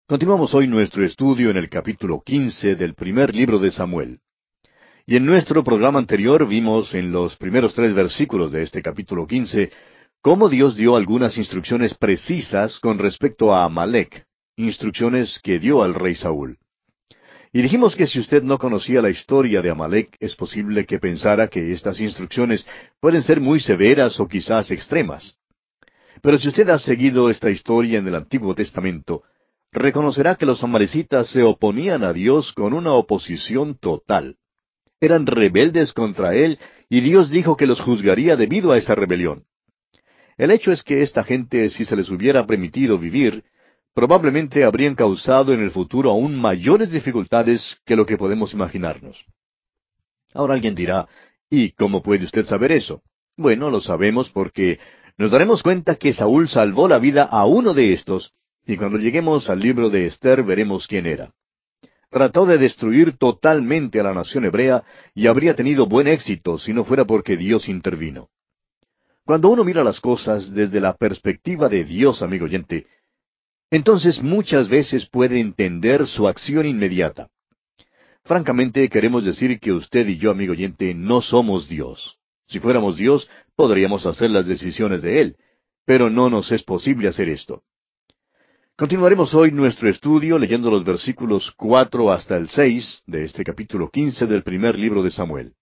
Continuamos hoy nuestro estudio en el capítulo 15 del primer libro de Samuel. Y en nuestro programa anterior vimos en los primeros 3 versículos de este capítulo 15 cómo Dios dio algunas instrucciones precisas con respecto a Amalec, instrucciones que dio al rey Saúl. Y dijimos que si usted no conocía la historia de Amalec, es posible que pensara que estas instrucciones pueden ser muy severas o quizás extremas. Pero si usted ha seguido esta historia en el Antiguo Testamento, reconocerá que los amalecitas se oponían a Dios con una oposición total. Eran rebeldes contra Él, y Dios dijo que los juzgaría debido a esa rebelión. El hecho es que esta gente, si se les hubiera permitido vivir, probablemente habrían causado en el futuro aún mayores dificultades que lo que podemos imaginarnos. Ahora alguien dirá, ¿y cómo puede usted saber eso? Bueno, lo sabemos porque nos daremos cuenta que Saúl salvó la vida a uno de estos, y cuando lleguemos al libro de Esther veremos quién era. Trató de destruir totalmente a la nación hebrea y habría tenido buen éxito si no fuera porque Dios intervino. Cuando uno mira las cosas desde la perspectiva de Dios, amigo oyente, entonces muchas veces puede entender su acción inmediata. Francamente, queremos decir que usted y yo, amigo oyente, no somos Dios. Si fuéramos Dios, podríamos hacer las decisiones de Él, pero no nos es posible hacer esto. Continuaremos hoy nuestro estudio leyendo los versículos 4 hasta el 6 de este capítulo 15 del primer libro de Samuel.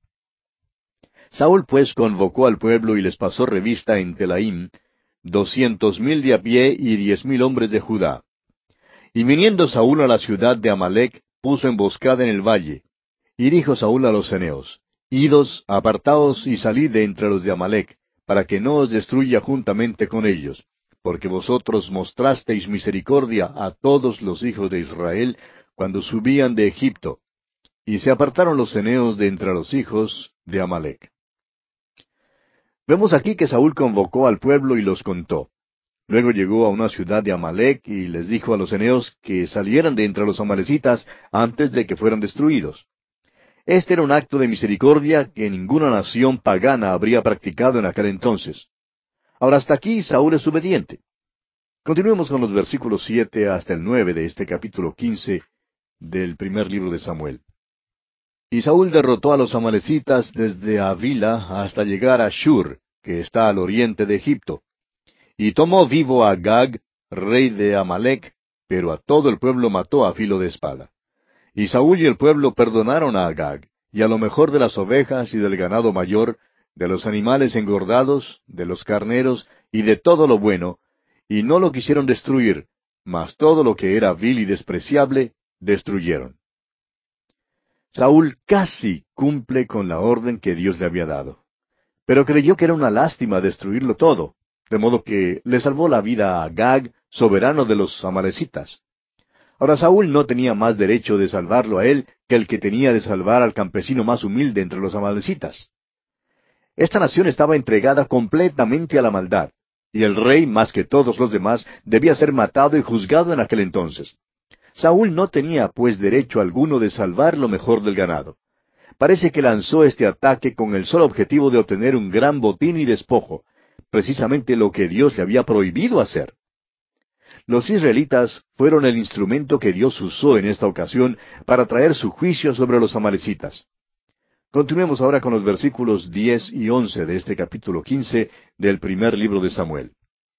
Saúl pues convocó al pueblo y les pasó revista en Telaim, 200,000 de a pie y 10,000 hombres de Judá. Y viniendo Saúl a la ciudad de Amalec, puso emboscada en el valle. Y dijo Saúl a los ceneos, Idos, apartaos y salid de entre los de Amalec, para que no os destruya juntamente con ellos, porque vosotros mostrasteis misericordia a todos los hijos de Israel cuando subían de Egipto. Y se apartaron los ceneos de entre los hijos de Amalec. Vemos aquí que Saúl convocó al pueblo y los contó. Luego llegó a una ciudad de Amalec y les dijo a los ceneos que salieran de entre los amalecitas antes de que fueran destruidos. Este era un acto de misericordia que ninguna nación pagana habría practicado en aquel entonces. Ahora hasta aquí Saúl es obediente. Continuemos con los versículos 7 hasta el 9 de este capítulo 15 del primer libro de Samuel. Y Saúl derrotó a los amalecitas desde Avila hasta llegar a Shur, que está al oriente de Egipto. Y tomó vivo a Agag, rey de Amalec, pero a todo el pueblo mató a filo de espada. Y Saúl y el pueblo perdonaron a Agag, y a lo mejor de las ovejas y del ganado mayor, de los animales engordados, de los carneros, y de todo lo bueno, y no lo quisieron destruir, mas todo lo que era vil y despreciable, destruyeron. Saúl casi cumple con la orden que Dios le había dado, pero creyó que era una lástima destruirlo todo, de modo que le salvó la vida a Agag, soberano de los amalecitas. Ahora Saúl no tenía más derecho de salvarlo a él que el que tenía de salvar al campesino más humilde entre los amalecitas. Esta nación estaba entregada completamente a la maldad, y el rey, más que todos los demás, debía ser matado y juzgado en aquel entonces. Saúl no tenía, pues, derecho alguno de salvar lo mejor del ganado. Parece que lanzó este ataque con el solo objetivo de obtener un gran botín y despojo, precisamente lo que Dios le había prohibido hacer. Los israelitas fueron el instrumento que Dios usó en esta ocasión para traer su juicio sobre los amalecitas. Continuemos ahora con los versículos 10 y 11 de este capítulo 15 del primer libro de Samuel.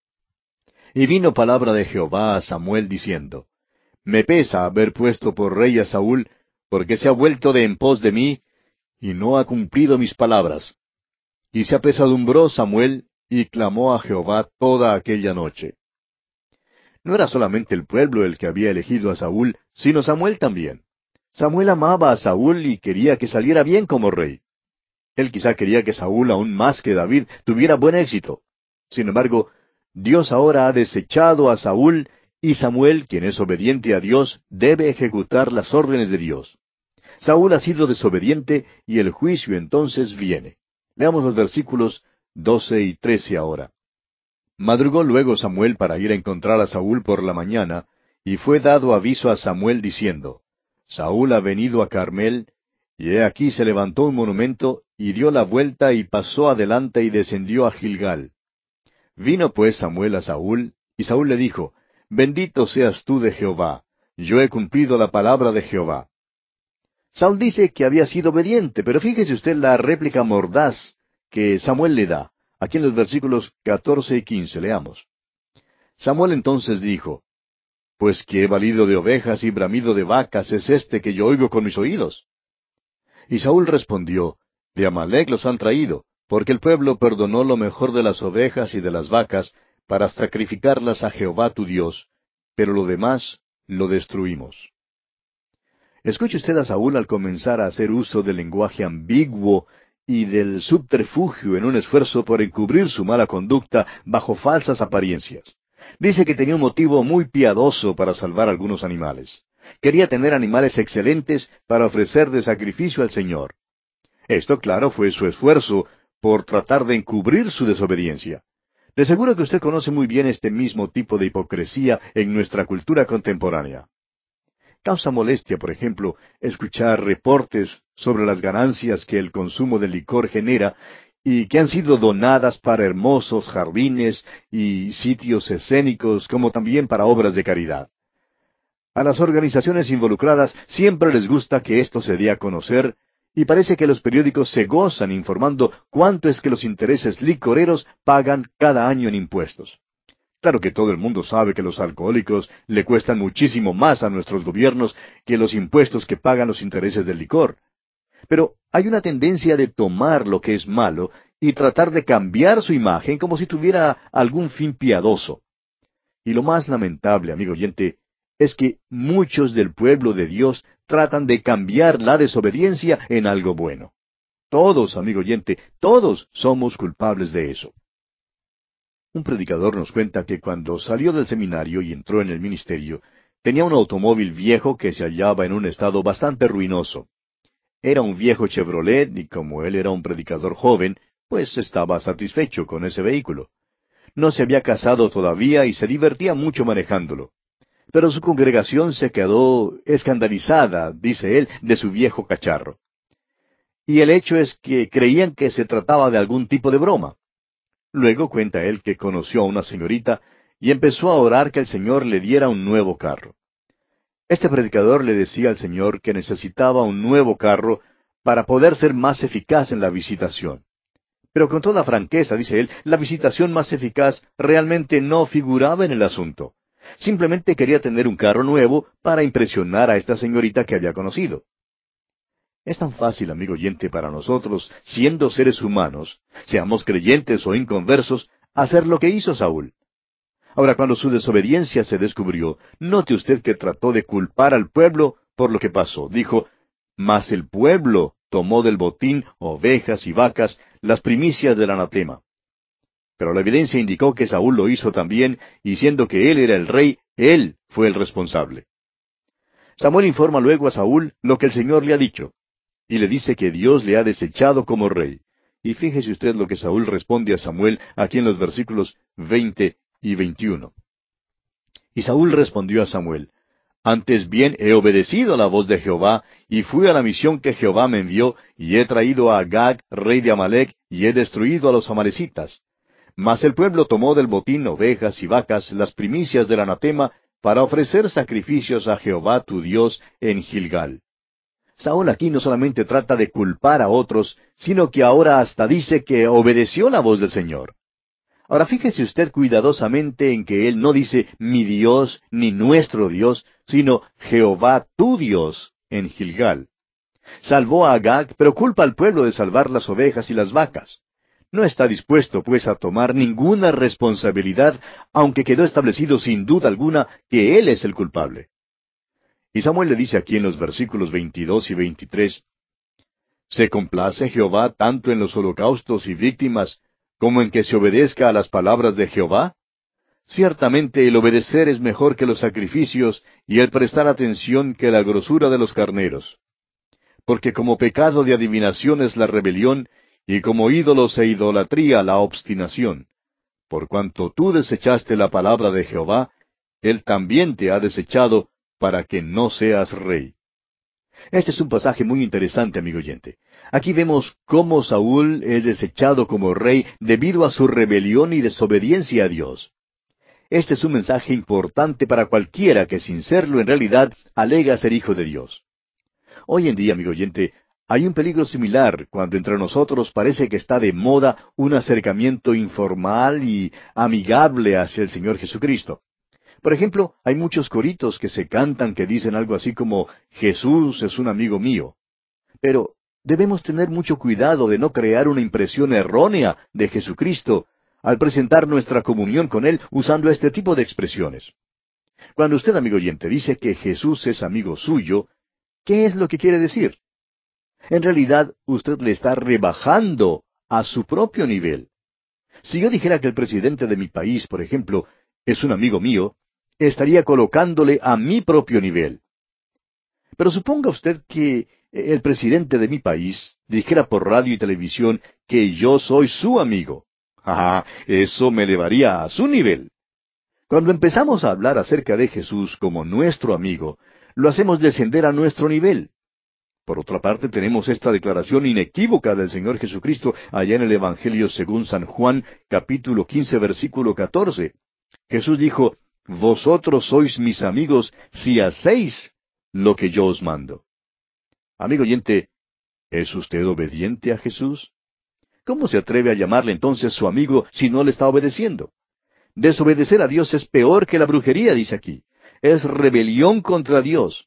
Y vino palabra de Jehová a Samuel diciendo, Me pesa haber puesto por rey a Saúl, porque se ha vuelto de en pos de mí, y no ha cumplido mis palabras. Y se apesadumbró Samuel, y clamó a Jehová toda aquella noche. No era solamente el pueblo el que había elegido a Saúl, sino Samuel también. Samuel amaba a Saúl y quería que saliera bien como rey. Él quizá quería que Saúl, aún más que David, tuviera buen éxito. Sin embargo, Dios ahora ha desechado a Saúl, y Samuel, quien es obediente a Dios, debe ejecutar las órdenes de Dios. Saúl ha sido desobediente, y el juicio entonces viene. Leamos los versículos 12 y 13 ahora. Madrugó luego Samuel para ir a encontrar a Saúl por la mañana, y fue dado aviso a Samuel diciendo, Saúl ha venido a Carmel, y he aquí se levantó un monumento, y dio la vuelta y pasó adelante y descendió a Gilgal. Vino pues Samuel a Saúl, y Saúl le dijo, Bendito seas tú de Jehová, yo he cumplido la palabra de Jehová. Saúl dice que había sido obediente, pero fíjese usted la réplica mordaz que Samuel le da. Aquí en los versículos 14 y 15, leamos. Samuel entonces dijo, Pues qué balido de ovejas y bramido de vacas es este que yo oigo con mis oídos. Y Saúl respondió, De Amalec los han traído, porque el pueblo perdonó lo mejor de las ovejas y de las vacas, para sacrificarlas a Jehová tu Dios, pero lo demás lo destruimos. Escuche usted a Saúl al comenzar a hacer uso del lenguaje ambiguo y del subterfugio en un esfuerzo por encubrir su mala conducta bajo falsas apariencias. Dice que tenía un motivo muy piadoso para salvar algunos animales. Quería tener animales excelentes para ofrecer de sacrificio al Señor. Esto, claro, fue su esfuerzo por tratar de encubrir su desobediencia. De seguro que usted conoce muy bien este mismo tipo de hipocresía en nuestra cultura contemporánea. Causa molestia, por ejemplo, escuchar reportes sobre las ganancias que el consumo de licor genera y que han sido donadas para hermosos jardines y sitios escénicos, como también para obras de caridad. A las organizaciones involucradas siempre les gusta que esto se dé a conocer, y parece que los periódicos se gozan informando cuánto es que los intereses licoreros pagan cada año en impuestos. Claro que todo el mundo sabe que los alcohólicos le cuestan muchísimo más a nuestros gobiernos que los impuestos que pagan los intereses del licor. Pero hay una tendencia de tomar lo que es malo y tratar de cambiar su imagen como si tuviera algún fin piadoso. Y lo más lamentable, amigo oyente, es que muchos del pueblo de Dios tratan de cambiar la desobediencia en algo bueno. Todos, amigo oyente, todos somos culpables de eso. Un predicador nos cuenta que cuando salió del seminario y entró en el ministerio, tenía un automóvil viejo que se hallaba en un estado bastante ruinoso. Era un viejo Chevrolet y como él era un predicador joven, pues estaba satisfecho con ese vehículo. No se había casado todavía y se divertía mucho manejándolo. Pero su congregación se quedó escandalizada, dice él, de su viejo cacharro. Y el hecho es que creían que se trataba de algún tipo de broma. Luego cuenta él que conoció a una señorita y empezó a orar que el Señor le diera un nuevo carro. Este predicador le decía al Señor que necesitaba un nuevo carro para poder ser más eficaz en la visitación. Pero con toda franqueza, dice él, la visitación más eficaz realmente no figuraba en el asunto. Simplemente quería tener un carro nuevo para impresionar a esta señorita que había conocido. Es tan fácil, amigo oyente, para nosotros, siendo seres humanos, seamos creyentes o inconversos, hacer lo que hizo Saúl. Ahora, cuando su desobediencia se descubrió, note usted que trató de culpar al pueblo por lo que pasó. Dijo, mas el pueblo tomó del botín ovejas y vacas, las primicias del anatema. Pero la evidencia indicó que Saúl lo hizo también, y siendo que él era el rey, él fue el responsable. Samuel informa luego a Saúl lo que el Señor le ha dicho, y le dice que Dios le ha desechado como rey. Y fíjese usted lo que Saúl responde a Samuel aquí en los versículos 20 y 21. Y Saúl respondió a Samuel, Antes bien he obedecido a la voz de Jehová, y fui a la misión que Jehová me envió, y he traído a Agag, rey de Amalec, y he destruido a los amalecitas. Mas el pueblo tomó del botín ovejas y vacas, las primicias del anatema, para ofrecer sacrificios a Jehová tu Dios en Gilgal. Saúl aquí no solamente trata de culpar a otros, sino que ahora hasta dice que obedeció la voz del Señor. Ahora fíjese usted cuidadosamente en que él no dice mi Dios ni nuestro Dios, sino Jehová tu Dios en Gilgal. Salvó a Agag, pero culpa al pueblo de salvar las ovejas y las vacas. No está dispuesto, pues, a tomar ninguna responsabilidad, aunque quedó establecido sin duda alguna que él es el culpable. Y Samuel le dice aquí en los versículos 22 y 23, ¿Se complace Jehová tanto en los holocaustos y víctimas, como en que se obedezca a las palabras de Jehová? Ciertamente el obedecer es mejor que los sacrificios, y el prestar atención que la grosura de los carneros. Porque como pecado de adivinación es la rebelión, y como ídolos e idolatría la obstinación. Por cuanto tú desechaste la palabra de Jehová, Él también te ha desechado, para que no seas rey. Este es un pasaje muy interesante, amigo oyente. Aquí vemos cómo Saúl es desechado como rey debido a su rebelión y desobediencia a Dios. este es un mensaje importante para cualquiera que sin serlo en realidad alega ser hijo de Dios. Hoy en día, amigo oyente, hay un peligro similar cuando entre nosotros parece que está de moda un acercamiento informal y amigable hacia el Señor Jesucristo. Por ejemplo, hay muchos coritos que se cantan que dicen algo así como Jesús es un amigo mío. Pero debemos tener mucho cuidado de no crear una impresión errónea de Jesucristo al presentar nuestra comunión con Él usando este tipo de expresiones. Cuando usted, amigo oyente, dice que Jesús es amigo suyo, ¿qué es lo que quiere decir? En realidad, usted le está rebajando a su propio nivel. Si yo dijera que el presidente de mi país, por ejemplo, es un amigo mío, estaría colocándole a mi propio nivel. Pero suponga usted que el presidente de mi país dijera por radio y televisión que yo soy su amigo. Ah, eso me elevaría a su nivel. Cuando empezamos a hablar acerca de Jesús como nuestro amigo, lo hacemos descender a nuestro nivel. Por otra parte, tenemos esta declaración inequívoca del Señor Jesucristo allá en el Evangelio según San Juan, capítulo 15, versículo 14. Jesús dijo, Vosotros sois mis amigos si hacéis lo que yo os mando. Amigo oyente, ¿es usted obediente a Jesús? ¿Cómo se atreve a llamarle entonces su amigo si no le está obedeciendo? Desobedecer a Dios es peor que la brujería, dice aquí. Es rebelión contra Dios.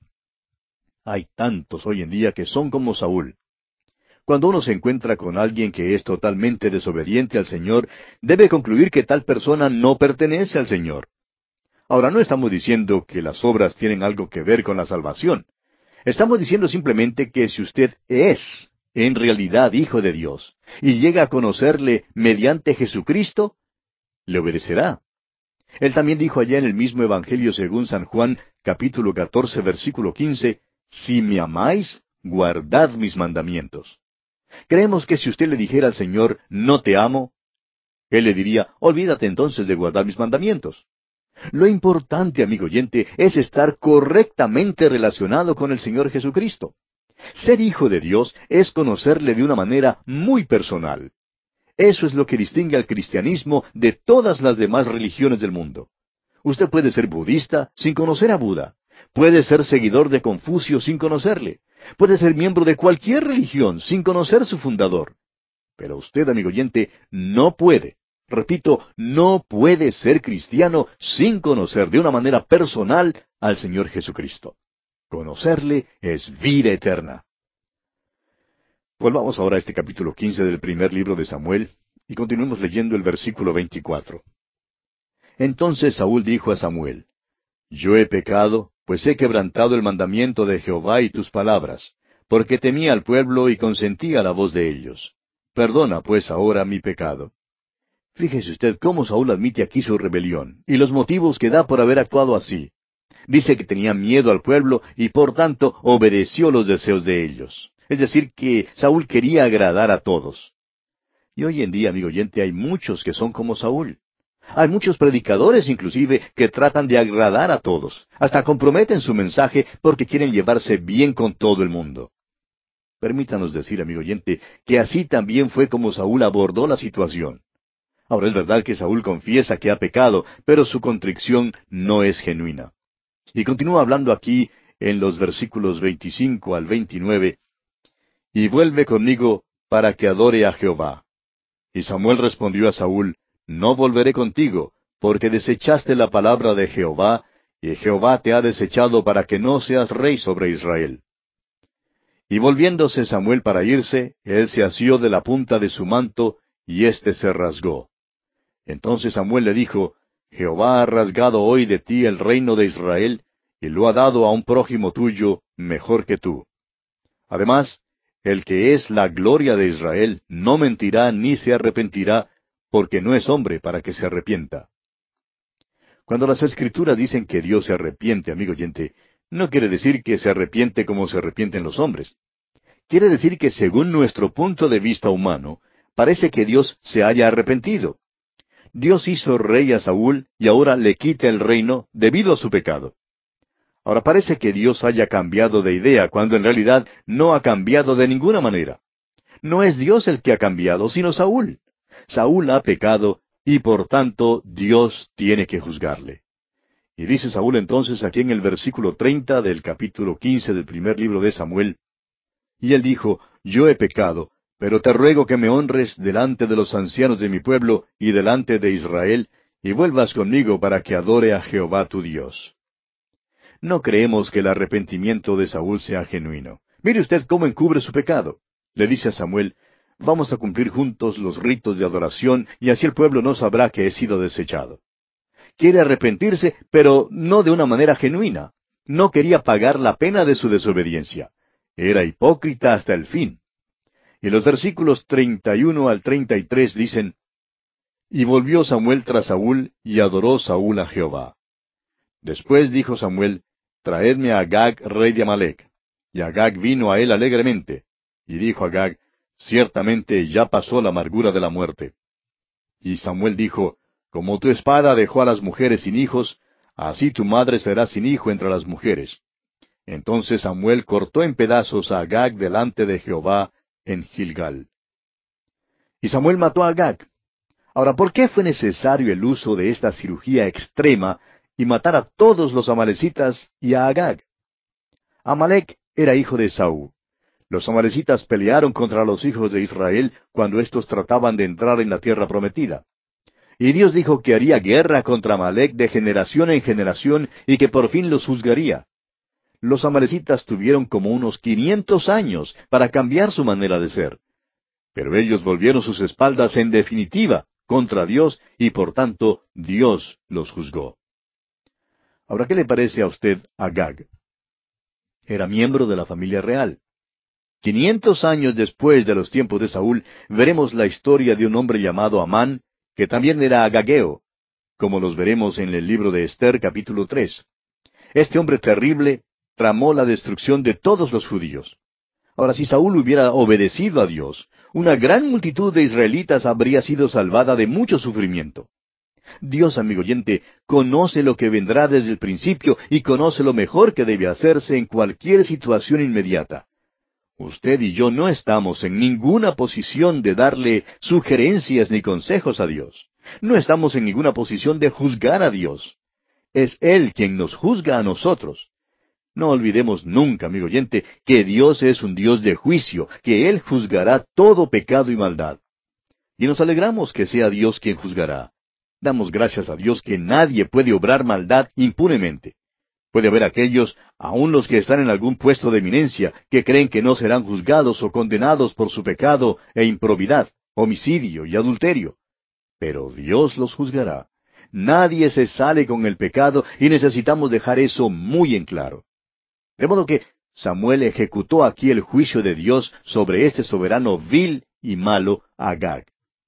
Hay tantos hoy en día que son como Saúl. Cuando uno se encuentra con alguien que es totalmente desobediente al Señor, debe concluir que tal persona no pertenece al Señor. Ahora, no estamos diciendo que las obras tienen algo que ver con la salvación. Estamos diciendo simplemente que si usted es, en realidad, hijo de Dios, y llega a conocerle mediante Jesucristo, le obedecerá. Él también dijo allá en el mismo Evangelio según San Juan, capítulo 14, versículo 15, Si me amáis, guardad mis mandamientos. Creemos que si usted le dijera al Señor, no te amo, Él le diría, olvídate entonces de guardar mis mandamientos. Lo importante, amigo oyente, es estar correctamente relacionado con el Señor Jesucristo. Ser hijo de Dios es conocerle de una manera muy personal. Eso es lo que distingue al cristianismo de todas las demás religiones del mundo. Usted puede ser budista sin conocer a Buda. Puede ser seguidor de Confucio sin conocerle. Puede ser miembro de cualquier religión sin conocer su fundador. Pero usted, amigo oyente, no puede. Repito, no puede ser cristiano sin conocer de una manera personal al Señor Jesucristo. Conocerle es vida eterna. Volvamos ahora a este capítulo 15 del primer libro de Samuel y continuemos leyendo el versículo 24. Entonces Saúl dijo a Samuel, Yo he pecado, pues he quebrantado el mandamiento de Jehová y tus palabras, porque temía al pueblo y consentía la voz de ellos. Perdona pues ahora mi pecado. Fíjese usted cómo Saúl admite aquí su rebelión y los motivos que da por haber actuado así. Dice que tenía miedo al pueblo y por tanto obedeció los deseos de ellos. Es decir, que Saúl quería agradar a todos. Y hoy en día, amigo oyente, hay muchos que son como Saúl. Hay muchos predicadores inclusive que tratan de agradar a todos. Hasta comprometen su mensaje porque quieren llevarse bien con todo el mundo. Permítanos decir, amigo oyente, que así también fue como Saúl abordó la situación. Ahora es verdad que Saúl confiesa que ha pecado, pero su contrición no es genuina. Y continúa hablando aquí en los versículos 25 al 29, y vuelve conmigo para que adore a Jehová. Y Samuel respondió a Saúl, No volveré contigo, porque desechaste la palabra de Jehová, y Jehová te ha desechado para que no seas rey sobre Israel. Y volviéndose Samuel para irse, él se asió de la punta de su manto, y éste se rasgó. Entonces Samuel le dijo, Jehová ha rasgado hoy de ti el reino de Israel, y lo ha dado a un prójimo tuyo mejor que tú. Además, el que es la gloria de Israel no mentirá ni se arrepentirá, porque no es hombre para que se arrepienta. Cuando las Escrituras dicen que Dios se arrepiente, amigo oyente, no quiere decir que se arrepiente como se arrepienten los hombres. Quiere decir que según nuestro punto de vista humano, parece que Dios se haya arrepentido. Dios hizo rey a Saúl y ahora le quita el reino debido a su pecado. Ahora parece que Dios haya cambiado de idea cuando en realidad no ha cambiado de ninguna manera. No es Dios el que ha cambiado, sino Saúl. Saúl ha pecado y por tanto Dios tiene que juzgarle. Y dice Saúl entonces aquí en el versículo 30 del capítulo 15 del primer libro de Samuel, y él dijo, yo he pecado, pero te ruego que me honres delante de los ancianos de mi pueblo y delante de Israel, y vuelvas conmigo para que adore a Jehová tu Dios. No creemos que el arrepentimiento de Saúl sea genuino. Mire usted cómo encubre su pecado. Le dice a Samuel, vamos a cumplir juntos los ritos de adoración, y así el pueblo no sabrá que he sido desechado. Quiere arrepentirse, pero no de una manera genuina. No quería pagar la pena de su desobediencia. Era hipócrita hasta el fin. Y los versículos 31 al 33 dicen, y volvió Samuel tras Saúl, y adoró Saúl a Jehová. Después dijo Samuel, traedme a Agag, rey de Amalec. Y Agag vino a él alegremente. Y dijo Agag, ciertamente ya pasó la amargura de la muerte. Y Samuel dijo, como tu espada dejó a las mujeres sin hijos, así tu madre será sin hijo entre las mujeres. Entonces Samuel cortó en pedazos a Agag delante de Jehová en Gilgal. Y Samuel mató a Agag. Ahora, ¿por qué fue necesario el uso de esta cirugía extrema y matar a todos los amalecitas y a Agag? Amalec era hijo de Esaú. Los amalecitas pelearon contra los hijos de Israel cuando éstos trataban de entrar en la tierra prometida. Y Dios dijo que haría guerra contra Amalec de generación en generación y que por fin los juzgaría. Los amalecitas tuvieron como unos 500 años para cambiar su manera de ser. Pero ellos volvieron sus espaldas en definitiva contra Dios y por tanto Dios los juzgó. Ahora, ¿qué le parece a usted Agag? Era miembro de la familia real. 500 años después de los tiempos de Saúl, veremos la historia de un hombre llamado Amán, que también era agageo, como los veremos en el libro de Esther capítulo 3. Este hombre terrible tramó la destrucción de todos los judíos. Ahora, si Saúl hubiera obedecido a Dios, una gran multitud de israelitas habría sido salvada de mucho sufrimiento. Dios, amigo oyente, conoce lo que vendrá desde el principio y conoce lo mejor que debe hacerse en cualquier situación inmediata. Usted y yo no estamos en ninguna posición de darle sugerencias ni consejos a Dios. No estamos en ninguna posición de juzgar a Dios. Es Él quien nos juzga a nosotros. No olvidemos nunca, amigo oyente, que Dios es un Dios de juicio, que Él juzgará todo pecado y maldad. Y nos alegramos que sea Dios quien juzgará. Damos gracias a Dios que nadie puede obrar maldad impunemente. Puede haber aquellos, aun los que están en algún puesto de eminencia, que creen que no serán juzgados o condenados por su pecado e improbidad, homicidio y adulterio. Pero Dios los juzgará. Nadie se sale con el pecado y necesitamos dejar eso muy en claro. De modo que Samuel ejecutó aquí el juicio de Dios sobre este soberano vil y malo Agag.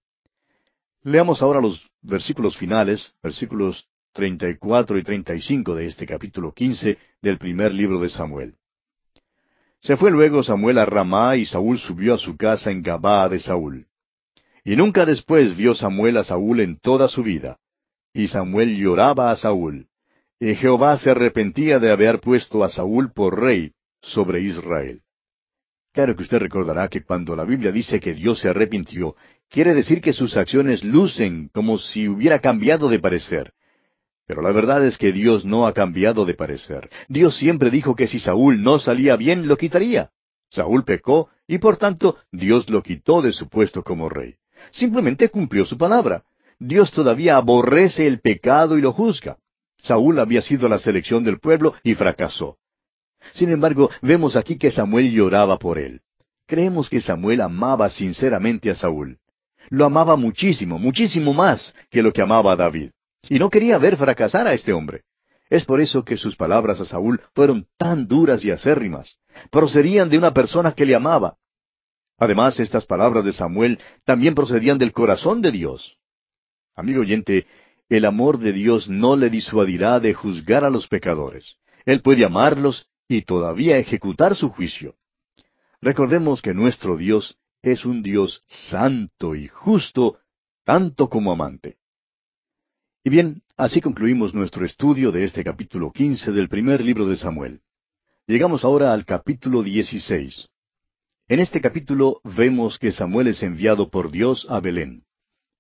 Leamos ahora los versículos finales, versículos 34 y 35 de este capítulo 15 del primer libro de Samuel. Se fue luego Samuel a Ramá y Saúl subió a su casa en Gabaa de Saúl. Y nunca después vio Samuel a Saúl en toda su vida. Y Samuel lloraba a Saúl. Y Jehová se arrepentía de haber puesto a Saúl por rey sobre Israel. Claro que usted recordará que cuando la Biblia dice que Dios se arrepintió, quiere decir que sus acciones lucen como si hubiera cambiado de parecer. Pero la verdad es que Dios no ha cambiado de parecer. Dios siempre dijo que si Saúl no salía bien, lo quitaría. Saúl pecó y por tanto Dios lo quitó de su puesto como rey. Simplemente cumplió su palabra. Dios todavía aborrece el pecado y lo juzga. Saúl había sido la selección del pueblo y fracasó. Sin embargo, vemos aquí que Samuel lloraba por él. Creemos que Samuel amaba sinceramente a Saúl. Lo amaba muchísimo, muchísimo más que lo que amaba a David. Y no quería ver fracasar a este hombre. Es por eso que sus palabras a Saúl fueron tan duras y acérrimas. Procedían de una persona que le amaba. Además, estas palabras de Samuel también procedían del corazón de Dios. Amigo oyente, el amor de Dios no le disuadirá de juzgar a los pecadores. Él puede amarlos y todavía ejecutar su juicio. Recordemos que nuestro Dios es un Dios santo y justo, tanto como amante. Y bien, así concluimos nuestro estudio de este capítulo 15 del primer libro de Samuel. Llegamos ahora al capítulo 16. En este capítulo vemos que Samuel es enviado por Dios a Belén.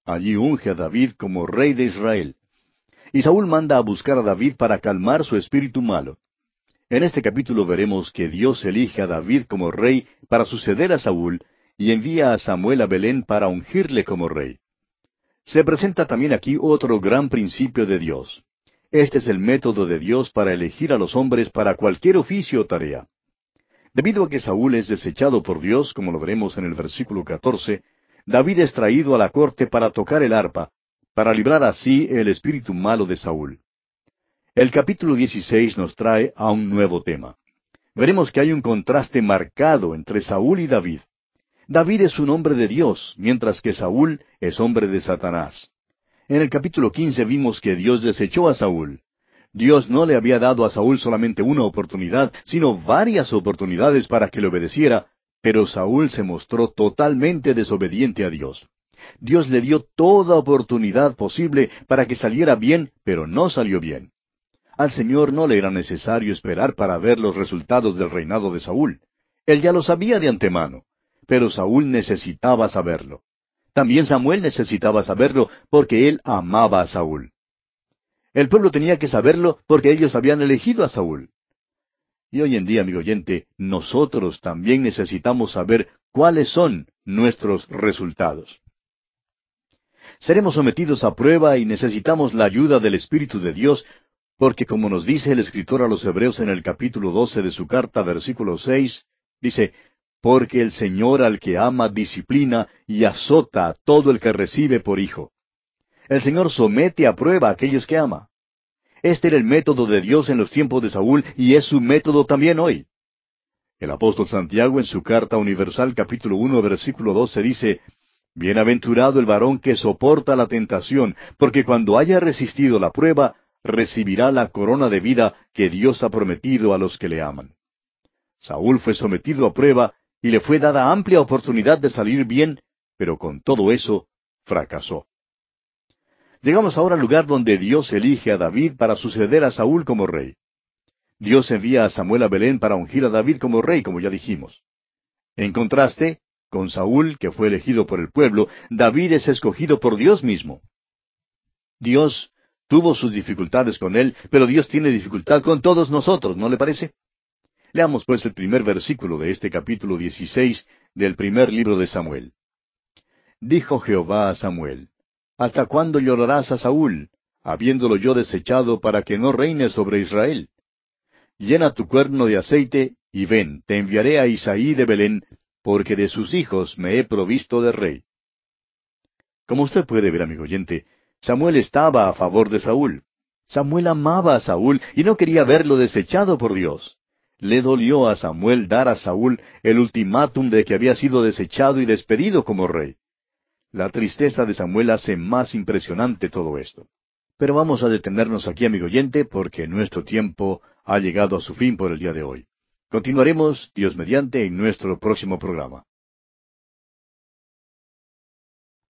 Allí unge a David como rey de Israel. Y Saúl manda a buscar a David para calmar su espíritu malo. En este capítulo veremos que Dios elige a David como rey para suceder a Saúl y envía a Samuel a Belén para ungirle como rey. Se presenta también aquí otro gran principio de Dios. Este es el método de Dios para elegir a los hombres para cualquier oficio o tarea. Debido a que Saúl es desechado por Dios, como lo veremos en el versículo 14, David es traído a la corte para tocar el arpa, para librar así el espíritu malo de Saúl. El capítulo 16 nos trae a un nuevo tema. Veremos que hay un contraste marcado entre Saúl y David. David es un hombre de Dios, mientras que Saúl es hombre de Satanás. En el capítulo 15 vimos que Dios desechó a Saúl. Dios no le había dado a Saúl solamente una oportunidad, sino varias oportunidades para que le obedeciera, pero Saúl se mostró totalmente desobediente a Dios. Dios le dio toda oportunidad posible para que saliera bien, pero no salió bien. Al Señor no le era necesario esperar para ver los resultados del reinado de Saúl. Él ya lo sabía de antemano, pero Saúl necesitaba saberlo. También Samuel necesitaba saberlo porque él amaba a Saúl. El pueblo tenía que saberlo porque ellos habían elegido a Saúl. Y hoy en día, amigo oyente, nosotros también necesitamos saber cuáles son nuestros resultados. Seremos sometidos a prueba y necesitamos la ayuda del Espíritu de Dios, porque como nos dice el escritor a los Hebreos en el capítulo 12 de su carta, versículo 6, dice, porque el Señor al que ama disciplina y azota a todo el que recibe por hijo. El Señor somete a prueba a aquellos que ama. Este era el método de Dios en los tiempos de Saúl y es su método también hoy. El apóstol Santiago en su carta universal capítulo 1 versículo 12 dice, bienaventurado el varón que soporta la tentación, porque cuando haya resistido la prueba, recibirá la corona de vida que Dios ha prometido a los que le aman. Saúl fue sometido a prueba y le fue dada amplia oportunidad de salir bien, pero con todo eso fracasó. Llegamos ahora al lugar donde Dios elige a David para suceder a Saúl como rey. Dios envía a Samuel a Belén para ungir a David como rey, como ya dijimos. En contraste, con Saúl, que fue elegido por el pueblo, David es escogido por Dios mismo. Dios tuvo sus dificultades con él, pero Dios tiene dificultad con todos nosotros, ¿no le parece? Leamos pues el primer versículo de este capítulo 16 del primer libro de Samuel. Dijo Jehová a Samuel, ¿hasta cuándo llorarás a Saúl, habiéndolo yo desechado para que no reine sobre Israel? Llena tu cuerno de aceite, y ven, te enviaré a Isaí de Belén, porque de sus hijos me he provisto de rey. Como usted puede ver, amigo oyente, Samuel estaba a favor de Saúl. Samuel amaba a Saúl y no quería verlo desechado por Dios. Le dolió a Samuel dar a Saúl el ultimátum de que había sido desechado y despedido como rey. La tristeza de Samuel hace más impresionante todo esto. Pero vamos a detenernos aquí, amigo oyente, porque nuestro tiempo ha llegado a su fin por el día de hoy. Continuaremos, Dios mediante, en nuestro próximo programa.